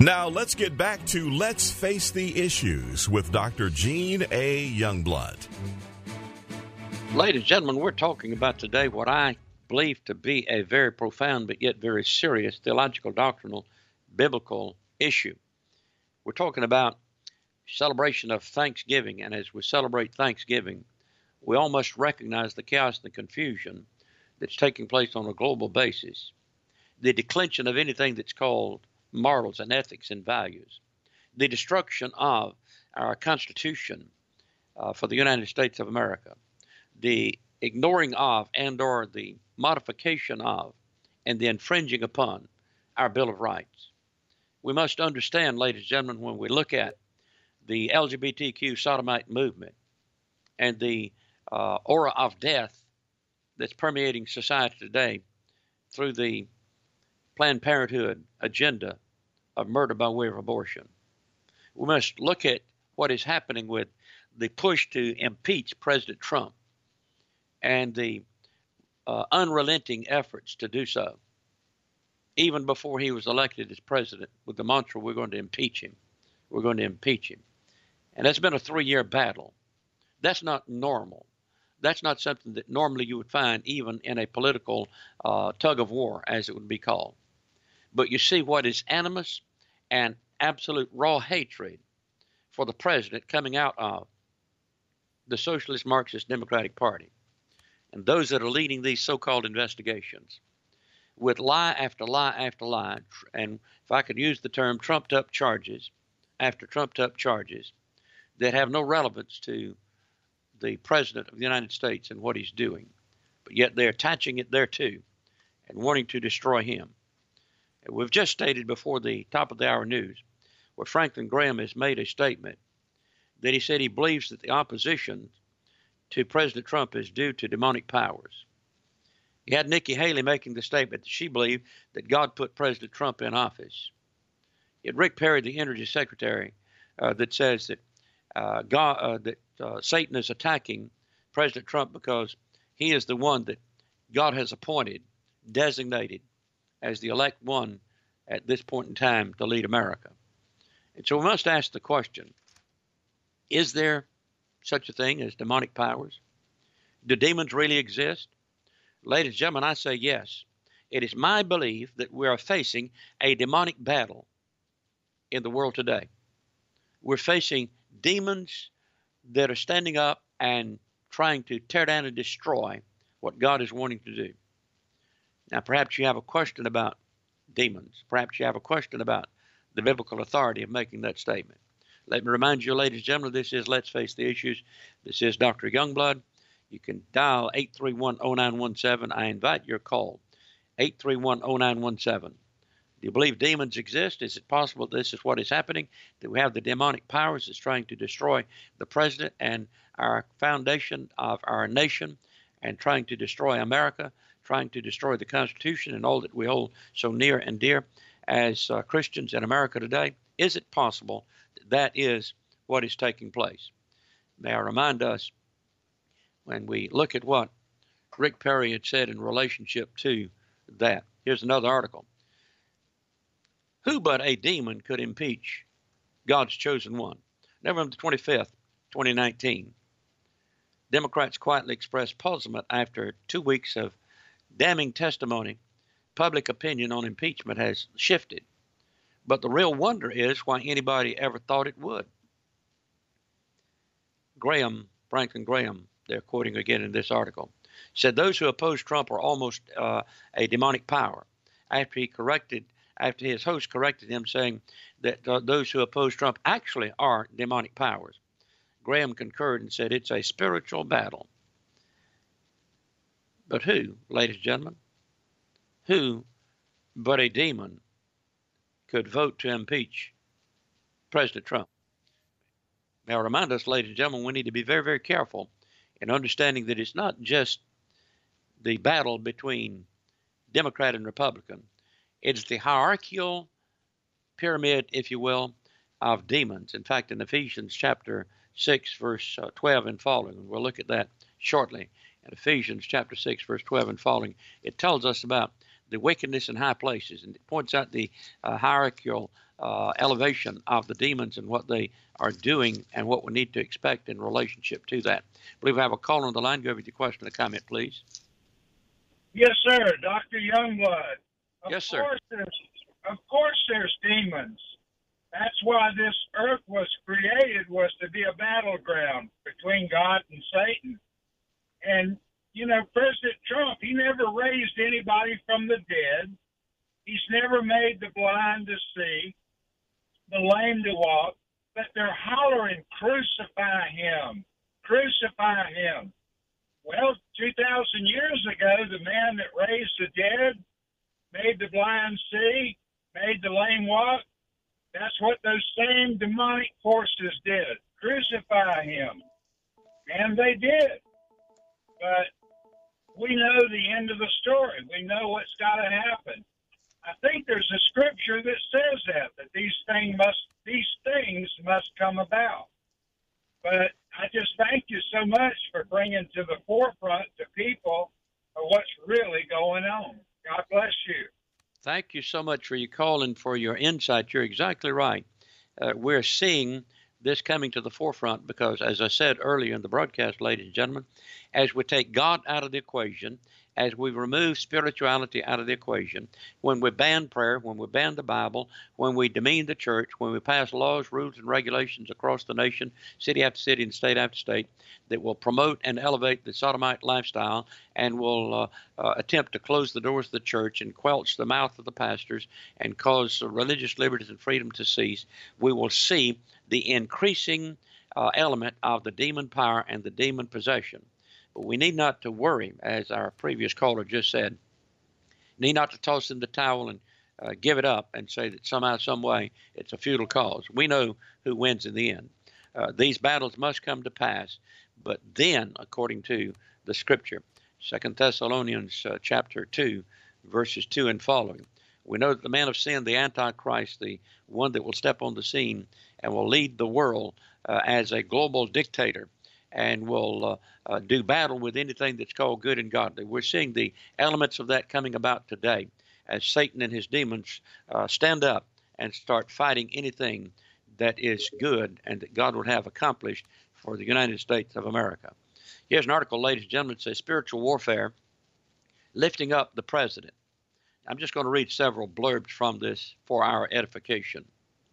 Now let's get back to Let's Face the Issues with Dr. Gene A. Youngblood. Ladies and gentlemen, we're talking about today what I believe to be a very profound but yet very serious theological, doctrinal, biblical issue. We're talking about celebration of Thanksgiving, and as we celebrate Thanksgiving, we all must recognize the chaos and the confusion that's taking place on a global basis, the declension of anything that's called morals and ethics and values, the destruction of our Constitution for the United States of America, the ignoring of and or the modification of and the infringing upon our Bill of Rights. We must understand, ladies and gentlemen, when we look at the LGBTQ sodomite movement and the aura of death that's permeating society today through the Planned Parenthood agenda of murder by way of abortion. We must look at what is happening with the push to impeach President Trump and the unrelenting efforts to do so, even before he was elected as president, with the mantra, we're going to impeach him. We're going to impeach him. And that's been a 3-year battle. That's not normal. That's not something that normally you would find even in a political tug of war, as it would be called. But you see what is animus and absolute raw hatred for the president coming out of the Socialist Marxist Democratic Party and those that are leading these so-called investigations with lie after lie after lie, and if I could use the term, trumped-up charges after trumped-up charges that have no relevance to the President of the United States and what he's doing, but yet they're attaching it thereto and wanting to destroy him. And we've just stated before the top of the hour news where Franklin Graham has made a statement that he said he believes that the opposition to President Trump is due to demonic powers. He had Nikki Haley making the statement that she believed that God put President Trump in office. He had Rick Perry, the Energy Secretary, that says that Satan is attacking President Trump because he is the one that God has appointed, designated as the elect one at this point in time to lead America. And so we must ask the question, is there such a thing as demonic powers? Do demons really exist? Ladies and gentlemen, I say yes. It is my belief that we are facing a demonic battle in the world today. We're facing demons that are standing up and trying to tear down and destroy what God is wanting to do. Now, perhaps you have a question about demons. Perhaps you have a question about the biblical authority of making that statement. Let me remind you, ladies and gentlemen, this is Let's Face the Issues. This is Dr. Youngblood. You can dial 831-0917. I invite your call, 831-0917. Do you believe demons exist? Is it possible this is what is happening, that we have the demonic powers that's trying to destroy the president and our foundation of our nation and trying to destroy America, trying to destroy the Constitution and all that we hold so near and dear as Christians in America today? Is it possible that is what is taking place? May I remind us, when we look at what Rick Perry had said in relationship to that. Here's another article. Who but a demon could impeach God's chosen one? November 25th, 2019. Democrats quietly expressed puzzlement after 2 weeks of damning testimony. Public opinion on impeachment has shifted. But the real wonder is why anybody ever thought it would. Franklin Graham, they're quoting again in this article, said those who oppose Trump are almost a demonic power. After his host corrected him, saying that those who oppose Trump actually are demonic powers. Graham concurred and said it's a spiritual battle. But who, ladies and gentlemen, who but a demon could vote to impeach President Trump? Now, remind us, ladies and gentlemen, we need to be very, very careful in understanding that it's not just the battle between Democrat and Republican. It's the hierarchical pyramid, if you will, of demons. In fact, in Ephesians chapter 6, verse 12 and following, and we'll look at that shortly. In Ephesians chapter 6, verse 12 and following, it tells us about the wickedness in high places, and it points out the hierarchical elevation of the demons and what they are doing and what we need to expect in relationship to that. I believe I have a caller on the line. Go over with your question or comment, please. Yes, sir. Dr. Youngblood. Yes, sir. Of course there's demons. That's why this earth was created, was to be a battleground between God and Satan. And, you know, President Trump, he never raised anybody from the dead. He's never made the blind to see, the lame to walk, but they're hollering, crucify him, crucify him. Well, 2,000 years ago, the man that raised the dead, made the blind see, made the lame walk, that's what those same demonic forces did, crucify him. And they did. But we know the end of the story. We know what's got to happen. I think there's a scripture that says that these things must come about. But I just thank you so much for bringing to the forefront to people of what's really going on. God bless you. Thank you so much for your call and for your insight. You're exactly right. We're seeing this coming to the forefront because, as I said earlier in the broadcast, ladies and gentlemen, as we take God out of the equation, as we remove spirituality out of the equation, when we ban prayer, when we ban the Bible, when we demean the church, when we pass laws, rules, and regulations across the nation, city after city and state after state, that will promote and elevate the sodomite lifestyle and will attempt to close the doors of the church and quelch the mouth of the pastors and cause religious liberties and freedom to cease, we will see the increasing element of the demon power and the demon possession. But we need not to worry, as our previous caller just said, need not to toss in the towel and give it up and say that somehow, some way, it's a futile cause. We know who wins in the end. These battles must come to pass, but then, according to the Scripture, 2 Thessalonians chapter 2, verses 2 and following, we know that the man of sin, the Antichrist, the one that will step on the scene and will lead the world as a global dictator, and will do battle with anything that's called good and godly. We're seeing the elements of that coming about today as Satan and his demons stand up and start fighting anything that is good and that God would have accomplished for the United States of America. Here's an article, ladies and gentlemen, that says Spiritual Warfare, Lifting Up the President. I'm just going to read several blurbs from this for our edification.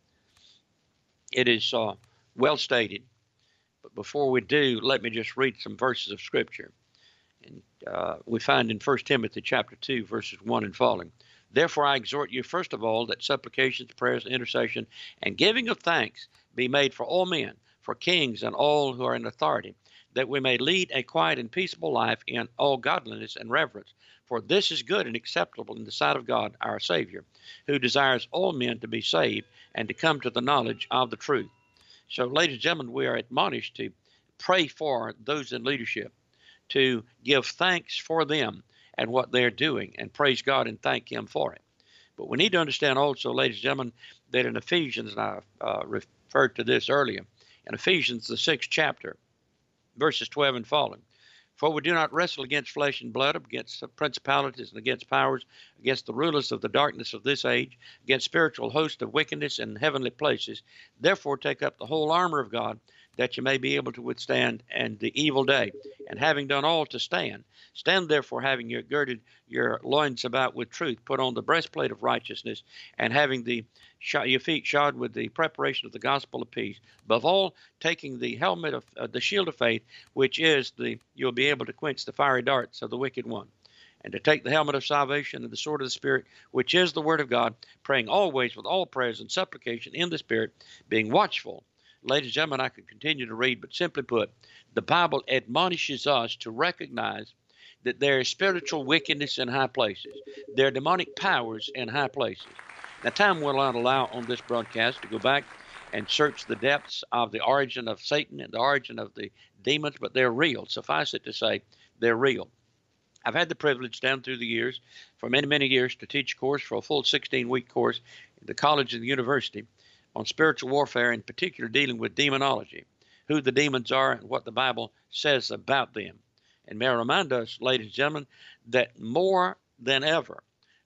It is well stated. But before we do, let me just read some verses of Scripture. And we find in 1 Timothy chapter 2, verses 1 and following. Therefore I exhort you, first of all, that supplications, prayers, intercession, and giving of thanks be made for all men, for kings and all who are in authority, that we may lead a quiet and peaceable life in all godliness and reverence. For this is good and acceptable in the sight of God our Savior, who desires all men to be saved and to come to the knowledge of the truth. So, ladies and gentlemen, we are admonished to pray for those in leadership, to give thanks for them and what they're doing, and praise God and thank Him for it. But we need to understand also, ladies and gentlemen, that in Ephesians, and I referred to this earlier, in Ephesians, the 6th chapter, verses 12 and following, for we do not wrestle against flesh and blood, against principalities and against powers, against the rulers of the darkness of this age, against spiritual hosts of wickedness in heavenly places. Therefore take up the whole armor of God, that you may be able to withstand and the evil day. And having done all to stand, stand therefore, having girded your loins about with truth, put on the breastplate of righteousness, and having your feet shod with the preparation of the gospel of peace. Above all, taking the helmet of the shield of faith, which is you'll be able to quench the fiery darts of the wicked one. And to take the helmet of salvation and the sword of the Spirit, which is the word of God, praying always with all prayers and supplication in the Spirit, being watchful. Ladies and gentlemen, I could continue to read, but simply put, the Bible admonishes us to recognize that there is spiritual wickedness in high places. There are demonic powers in high places. Now, time will not allow on this broadcast to go back and search the depths of the origin of Satan and the origin of the demons, but they're real. Suffice it to say, they're real. I've had the privilege down through the years, for many, many years, to teach a course for a full 16-week course at the college and the university on spiritual warfare, in particular dealing with demonology, who the demons are and what the Bible says about them. And may I remind us, ladies and gentlemen, that more than ever,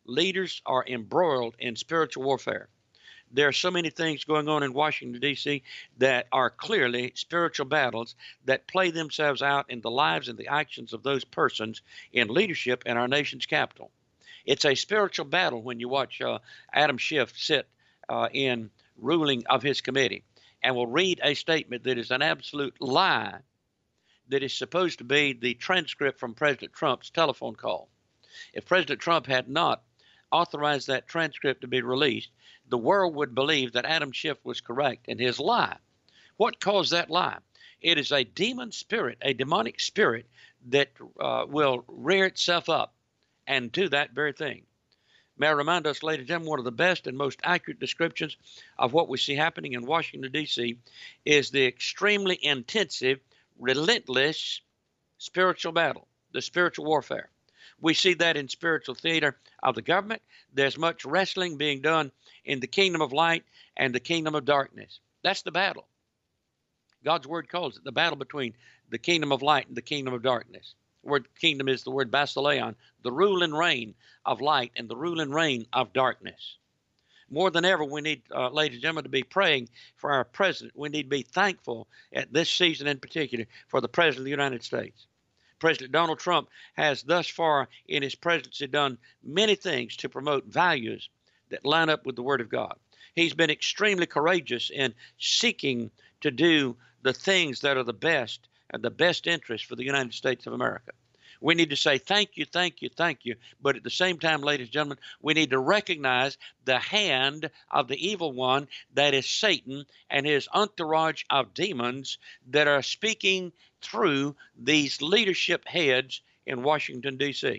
leaders are embroiled in spiritual warfare. There are so many things going on in Washington, D.C. that are clearly spiritual battles that play themselves out in the lives and the actions of those persons in leadership in our nation's capital. It's a spiritual battle when you watch Adam Schiff sit in ruling of his committee and will read a statement that is an absolute lie that is supposed to be the transcript from President Trump's telephone call. If President Trump had not authorized that transcript to be released, the world would believe that Adam Schiff was correct in his lie. What caused that lie? It is a demon spirit, a demonic spirit that will rear itself up and do that very thing. May I remind us, ladies and gentlemen, one of the best and most accurate descriptions of what we see happening in Washington, D.C. is the extremely intensive, relentless spiritual battle, the spiritual warfare. We see that in spiritual theater of the government. There's much wrestling being done in the kingdom of light and the kingdom of darkness. That's the battle. God's word calls it the battle between the kingdom of light and the kingdom of darkness. The word kingdom is the word basileon, the rule and reign of light and the rule and reign of darkness. More than ever, we need, ladies and gentlemen, to be praying for our president. We need to be thankful at this season in particular for the president of the United States. President Donald Trump has thus far in his presidency done many things to promote values that line up with the Word of God. He's been extremely courageous in seeking to do the things that are the best and the best interest for the United States of America. We need to say thank you, thank you, thank you. But at the same time, ladies and gentlemen, we need to recognize the hand of the evil one, that is Satan and his entourage of demons that are speaking through these leadership heads in Washington, D.C.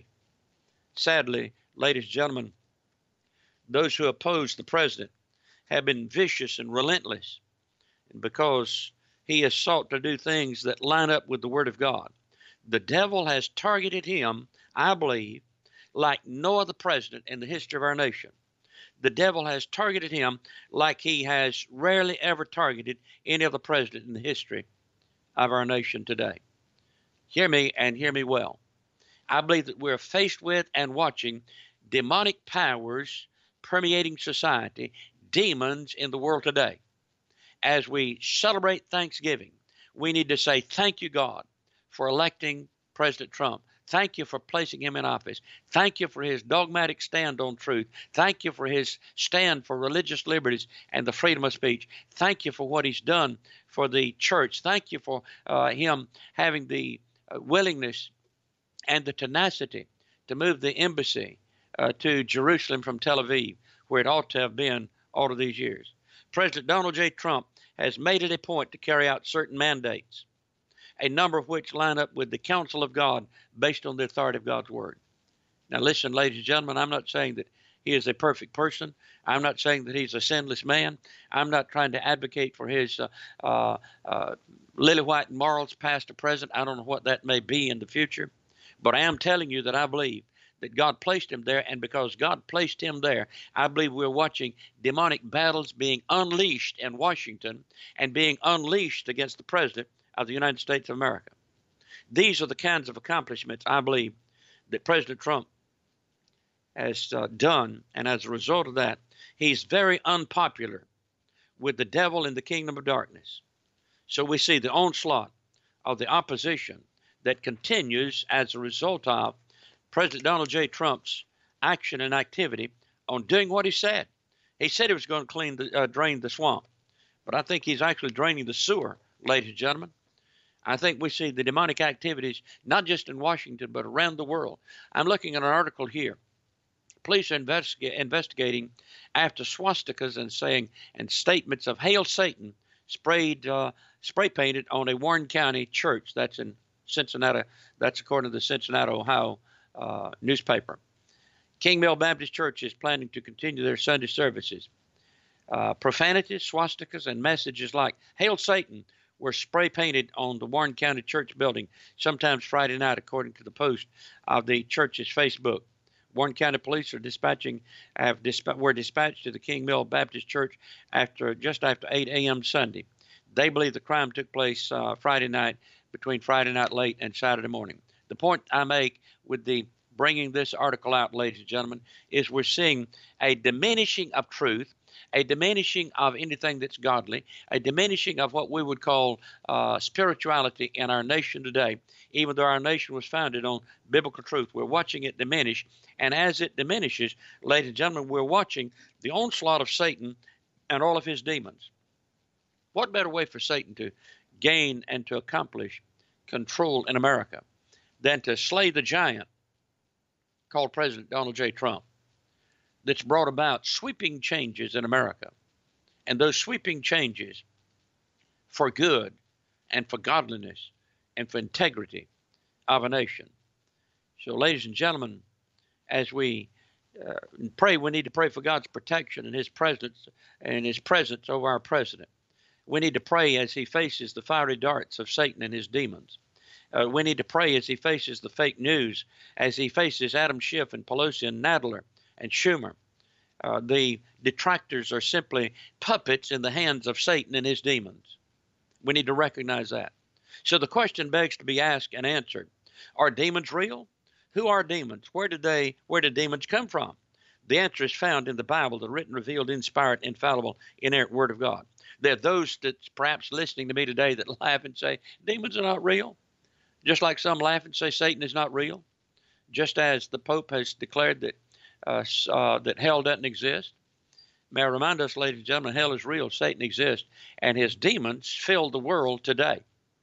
Sadly, ladies and gentlemen, those who oppose the president have been vicious and relentless because he has sought to do things that line up with the Word of God. The devil has targeted him, I believe, like no other president in the history of our nation. The devil has targeted him like he has rarely ever targeted any other president in the history of our nation today. Hear me and hear me well. I believe that we're faced with and watching demonic powers permeating society, demons in the world today. As we celebrate Thanksgiving, we need to say thank you, God, for electing President Trump. Thank you for placing him in office. Thank you for his dogmatic stand on truth. Thank you for his stand for religious liberties and the freedom of speech. Thank you for what he's done for the church. Thank you for him having the willingness and the tenacity to move the embassy to Jerusalem from Tel Aviv, where it ought to have been all of these years. President Donald J. Trump has made it a point to carry out certain mandates, a number of which line up with the counsel of God based on the authority of God's word. Now listen, ladies and gentlemen, I'm not saying that he is a perfect person. I'm not saying that he's a sinless man. I'm not trying to advocate for his lily white morals past or present. I don't know what that may be in the future. But I am telling you that I believe that God placed him there, and because God placed him there, I believe we're watching demonic battles being unleashed in Washington and being unleashed against the president of the United States of America. These are the kinds of accomplishments I believe that President Trump has done, and as a result of that, he's very unpopular with the devil in the kingdom of darkness. So we see the onslaught of the opposition that continues as a result of President Donald J. Trump's action and activity on doing what he said. He said he was going to drain the swamp, but I think he's actually draining the sewer, ladies and gentlemen. I think we see the demonic activities not just in Washington, but around the world. I'm looking at an article here. Police are investigating after swastikas and statements of "Hail Satan" spray painted on a Warren County church. That's in Cincinnati. That's according to the Cincinnati, Ohio newspaper. King Mill Baptist Church is planning to continue their Sunday services. Profanities, swastikas, and messages like "Hail Satan" were spray painted on the Warren County Church building, sometimes Friday night, according to the post of the church's Facebook. Warren County Police are were dispatched to the King Mill Baptist Church just after 8 a.m. Sunday. They believe the crime took place Friday night, between Friday night late and Saturday morning. The point I make with the bringing this article out, ladies and gentlemen, is we're seeing a diminishing of truth, a diminishing of anything that's godly, a diminishing of what we would call spirituality in our nation today, even though our nation was founded on biblical truth. We're watching it diminish, and as it diminishes, ladies and gentlemen, we're watching the onslaught of Satan and all of his demons. What better way for Satan to gain and to accomplish control in America than to slay the giant called President Donald J. Trump, that's brought about sweeping changes in America, and those sweeping changes for good and for godliness and for integrity of a nation. So, ladies and gentlemen, as we pray, we need to pray for God's protection and His presence over our president. We need to pray as he faces the fiery darts of Satan and his demons. We need to pray as he faces the fake news, as he faces Adam Schiff and Pelosi and Nadler and Schumer. The detractors are simply puppets in the hands of Satan and his demons. We need to recognize that. So the question begs to be asked and answered. Are demons real? Who are demons? Where did demons come from? The answer is found in the Bible, the written, revealed, inspired, infallible, inerrant Word of God. There are those that's perhaps listening to me today that laugh and say, demons are not real. Just like some laugh and say Satan is not real. Just as the Pope has declared that that hell doesn't exist. May I remind us, ladies and gentlemen, hell is real, Satan exists, and his demons fill the world today.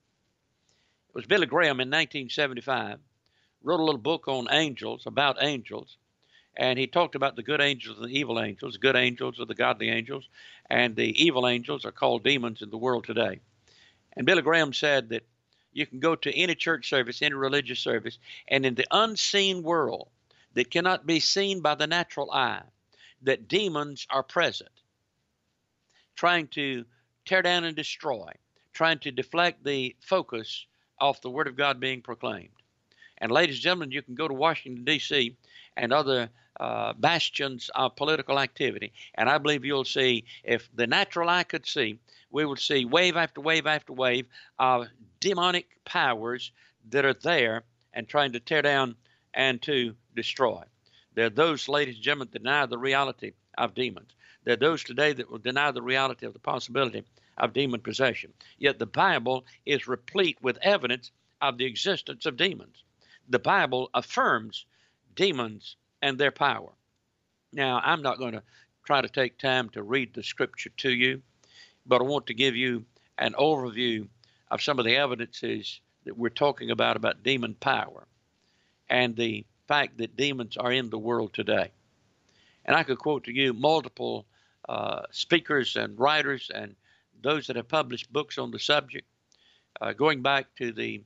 It was Billy Graham in 1975, wrote a little book on angels, about angels, and he talked about the good angels and the evil angels. The good angels are the godly angels, and the evil angels are called demons in the world today. And Billy Graham said that you can go to any church service, any religious service, and in the unseen world that cannot be seen by the natural eye, that demons are present, trying to tear down and destroy, trying to deflect the focus off the Word of God being proclaimed. And ladies and gentlemen, you can go to Washington, D.C. and other bastions of political activity, and I believe you'll see, if the natural eye could see, we would see wave after wave after wave of demonic powers that are there and trying to tear down and to destroy. There are those, ladies and gentlemen, that deny the reality of demons. There are those today that will deny the reality of the possibility of demon possession. Yet the Bible is replete with evidence of the existence of demons. The Bible affirms demons and their power. Now, I'm not going to try to take time to read the scripture to you, but I want to give you an overview of some of the evidences that we're talking about demon power and the fact that demons are in the world today. And I could quote to you multiple speakers and writers and those that have published books on the subject, going back to the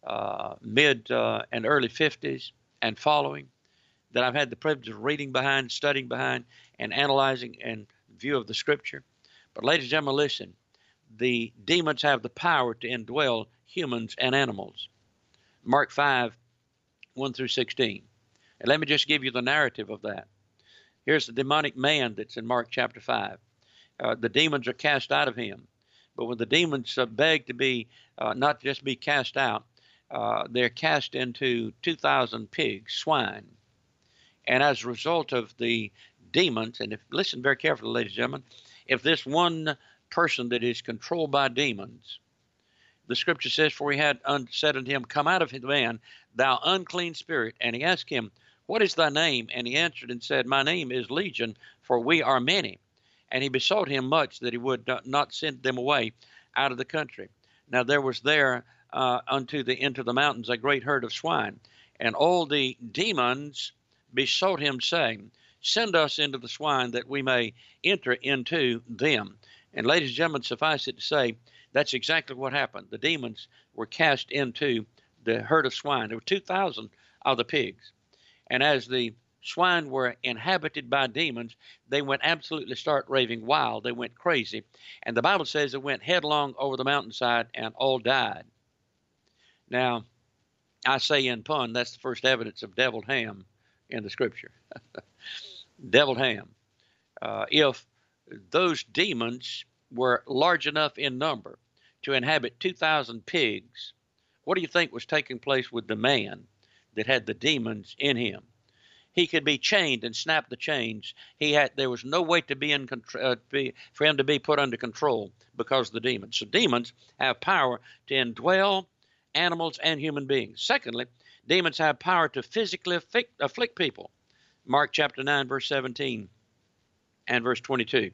mid and early 50s and following, that I've had the privilege of reading behind, studying behind, and analyzing in view of the scripture. But ladies and gentlemen, listen, the demons have the power to indwell humans and animals. Mark 5, 1 through 16. And let me just give you the narrative of that. Here's the demonic man that's in Mark chapter 5. The demons are cast out of him. But when the demons beg to be, not just be cast out, they're cast into 2,000 pigs, swine. And as a result of the demons, and listen very carefully, ladies and gentlemen, if this one person that is controlled by demons, the scripture says, for he had said unto him, come out of the man, thou unclean spirit. And he asked him, what is thy name? And he answered and said, my name is Legion, for we are many. And he besought him much that he would not send them away out of the country. Now there was there into the mountains a great herd of swine. And all the demons besought him, saying, send us into the swine that we may enter into them. And ladies and gentlemen, suffice it to say, that's exactly what happened. The demons were cast into the herd of swine. There were 2,000 of the pigs. And as the swine were inhabited by demons, they went absolutely start raving wild. They went crazy. And the Bible says they went headlong over the mountainside and all died. Now, I say in pun, that's the first evidence of deviled ham in the scripture. Deviled ham. If those demons were large enough in number to inhabit 2,000 pigs, what do you think was taking place with the man that had the demons in him. He could be chained and snap the chains. There was no way to be in for him to be put under control because of the demons. So demons have power to indwell animals and human beings. Secondly, demons have power to physically afflict people. Mark chapter 9, verse 17 and verse 22.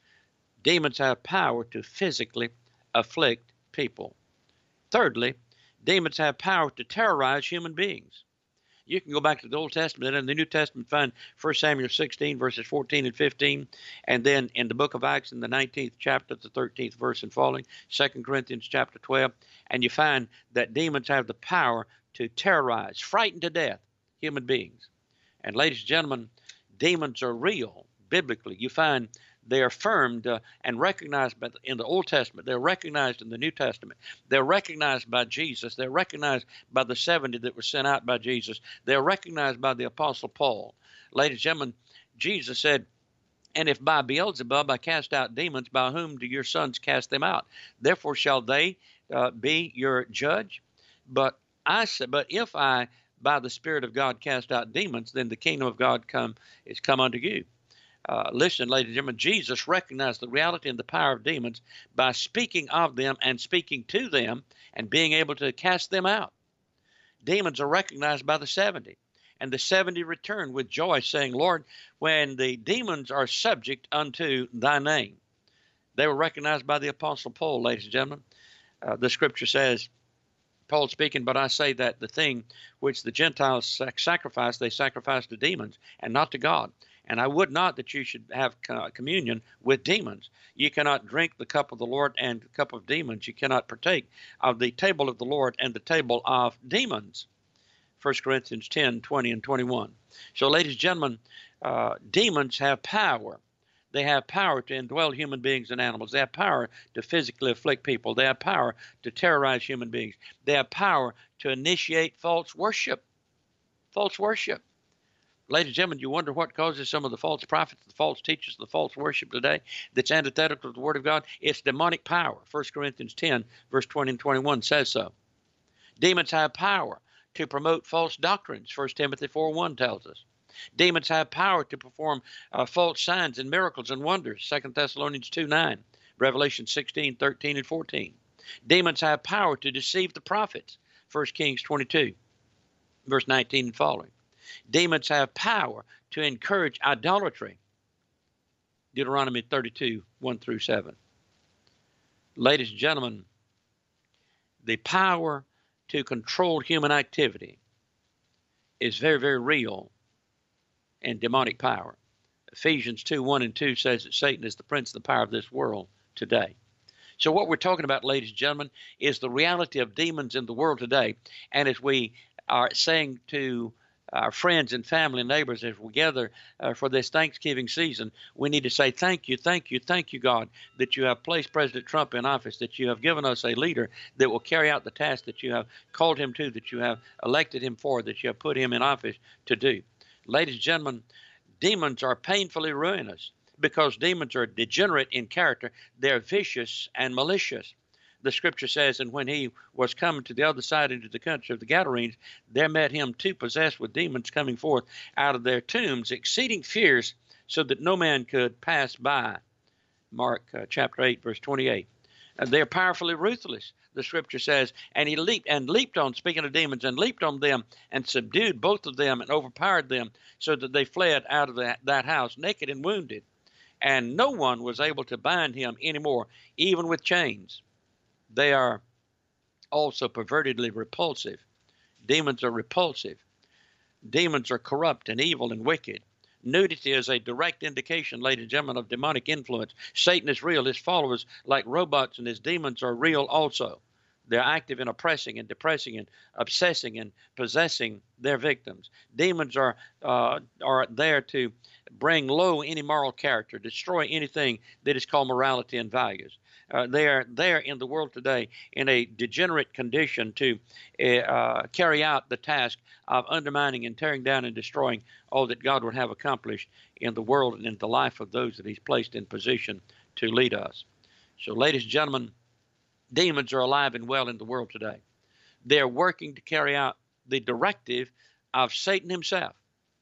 Demons have power to physically afflict people. Thirdly, demons have power to terrorize human beings. You can go back to the Old Testament and the New Testament, find 1 Samuel 16, verses 14 and 15, and then in the book of Acts in the 19th chapter, the 13th verse and following, 2 Corinthians chapter 12, and you find that demons have the power to terrorize, frighten to death human beings. And ladies and gentlemen, demons are real biblically. You find they are affirmed and recognized in the Old Testament. They're recognized in the New Testament. They're recognized by Jesus. They're recognized by the 70 that were sent out by Jesus. They're recognized by the Apostle Paul. Ladies and gentlemen, Jesus said, and if by Beelzebub I cast out demons, by whom do your sons cast them out? Therefore shall they be your judge. But I said, but if I by the Spirit of God cast out demons, then the kingdom of God is come unto you. Listen, ladies and gentlemen, Jesus recognized the reality and the power of demons by speaking of them and speaking to them and being able to cast them out. Demons are recognized by the 70, and the 70 returned with joy, saying, Lord, when the demons are subject unto thy name. They were recognized by the Apostle Paul, ladies and gentlemen. The scripture says, Paul speaking, but I say that the thing which the Gentiles sacrifice, they sacrifice to demons and not to God. And I would not that you should have communion with demons. You cannot drink the cup of the Lord and the cup of demons. You cannot partake of the table of the Lord and the table of demons. 1 Corinthians 10, 20 and 21. So, ladies and gentlemen, demons have power. They have power to indwell human beings and animals. They have power to physically afflict people. They have power to terrorize human beings. They have power to initiate false worship. False worship. Ladies and gentlemen, you wonder what causes some of the false prophets, the false teachers, the false worship today that's antithetical to the Word of God? It's demonic power. 1 Corinthians 10, verse 20 and 21 says so. Demons have power to promote false doctrines. 1 Timothy 4:1 tells us. Demons have power to perform false signs and miracles and wonders. 2 Thessalonians 2:9, Revelation 16, 13 and 14. Demons have power to deceive the prophets. 1 Kings 22, verse 19 and following. Demons have power to encourage idolatry. Deuteronomy 32, 1 through 7. Ladies and gentlemen, the power to control human activity is very, very real and demonic power. Ephesians 2, 1 and 2 says that Satan is the prince of the power of this world today. So what we're talking about, ladies and gentlemen, is the reality of demons in the world today. And as we are saying to our friends and family and neighbors as we gather for this Thanksgiving season, we need to say thank you, God, that you have placed President Trump in office, that you have given us a leader that will carry out the task that you have called him to, that you have elected him for, that you have put him in office to do. Ladies and gentlemen, demons are painfully ruinous because demons are degenerate in character. They're vicious and malicious. The scripture says, and when he was coming to the other side into the country of the Gadarenes, there met him two possessed with demons coming forth out of their tombs, exceeding fierce, so that no man could pass by. Mark chapter 8, verse 28. They are powerfully ruthless, the scripture says, and he leaped on, speaking of demons, and leaped on them and subdued both of them and overpowered them, so that they fled out of that house naked and wounded. And no one was able to bind him anymore, even with chains. They are also pervertedly repulsive. Demons are repulsive. Demons are corrupt and evil and wicked. Nudity is a direct indication, ladies and gentlemen, of demonic influence. Satan is real. His followers, like robots, and his demons are real also. They're active in oppressing and depressing and obsessing and possessing their victims. Demons are there to bring low any moral character, destroy anything that is called morality and values. They are there in the world today in a degenerate condition to carry out the task of undermining and tearing down and destroying all that God would have accomplished in the world and in the life of those that he's placed in position to lead us. So, ladies and gentlemen, demons are alive and well in the world today. They're working to carry out the directive of Satan himself.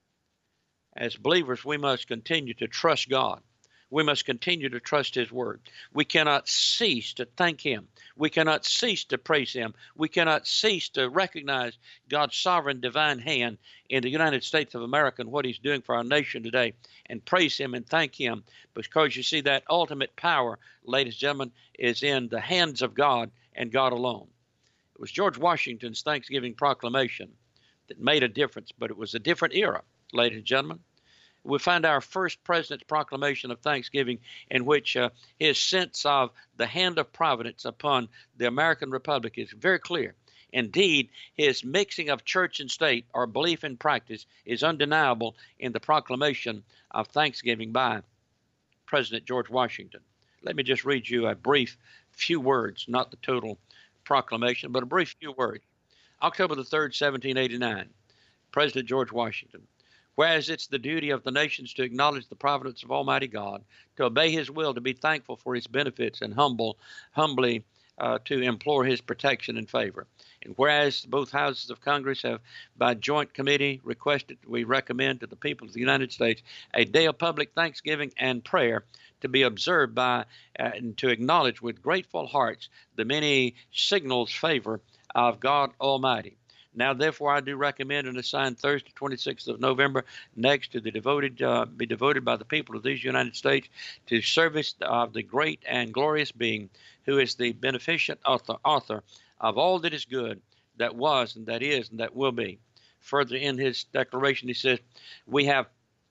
As believers, we must continue to trust God. We must continue to trust His Word. We cannot cease to thank Him. We cannot cease to praise Him. We cannot cease to recognize God's sovereign divine hand in the United States of America and what He's doing for our nation today, and praise Him and thank Him, because you see that ultimate power, ladies and gentlemen, is in the hands of God and God alone. It was George Washington's Thanksgiving proclamation that made a difference, but it was a different era, ladies and gentlemen. We find our first president's proclamation of Thanksgiving, in which his sense of the hand of providence upon the American Republic is very clear. Indeed, his mixing of church and state, or belief and practice, is undeniable in the proclamation of Thanksgiving by President George Washington. Let me just read you a brief few words, not the total proclamation, but a brief few words. October the 3rd, 1789, President George Washington. Whereas it's the duty of the nations to acknowledge the providence of Almighty God, to obey His will, to be thankful for His benefits, and humbly to implore His protection and favor. And whereas both houses of Congress have, by joint committee, we recommend to the people of the United States a day of public thanksgiving and prayer to be observed by and to acknowledge with grateful hearts the many signals favor of God Almighty. Now, therefore, I do recommend and assign Thursday, 26th of November, next to be devoted by the people of these United States to service of the great and glorious being who is the beneficent author of all that is good, that was and that is and that will be. Further in his declaration, he says, we have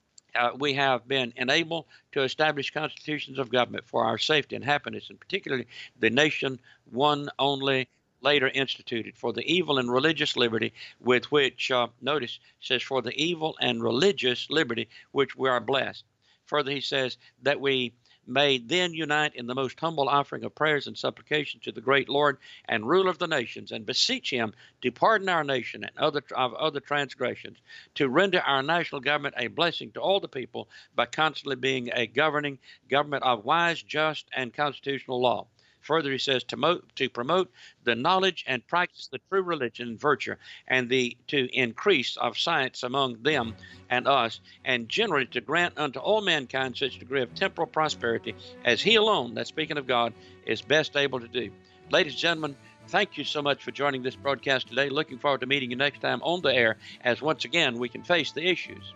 been enabled to establish constitutions of government for our safety and happiness, and particularly the nation one only later instituted, for the evil and religious liberty with which, notice, says, for the evil and religious liberty which we are blessed. Further, he says that we may then unite in the most humble offering of prayers and supplication to the great Lord and ruler of the nations, and beseech Him to pardon our nation and other transgressions, to render our national government a blessing to all the people by constantly being a governing government of wise, just, and constitutional law. Further, he says to promote the knowledge and practice the true religion and virtue, and to increase of science among them and us, and generally to grant unto all mankind such degree of temporal prosperity as He alone, that's speaking of God, is best able to do. Ladies and gentlemen, thank you so much for joining this broadcast today. Looking forward to meeting you next time on the air, as once again we can face the issues.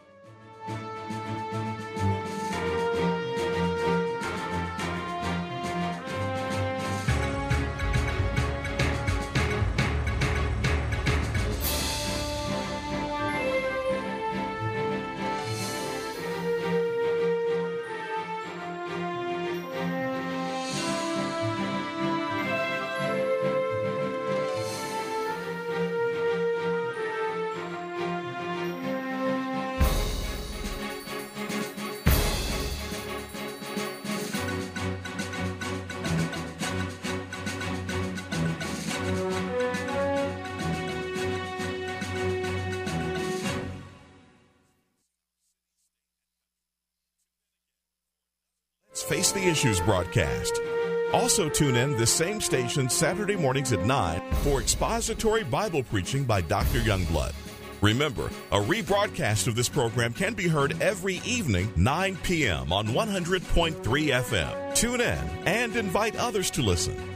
Face the Issues broadcast. Also tune in this same station Saturday mornings at 9 for expository Bible preaching by Dr. Youngblood. Remember, a rebroadcast of this program can be heard every evening, 9 p.m. on 100.3 FM. Tune in and invite others to listen.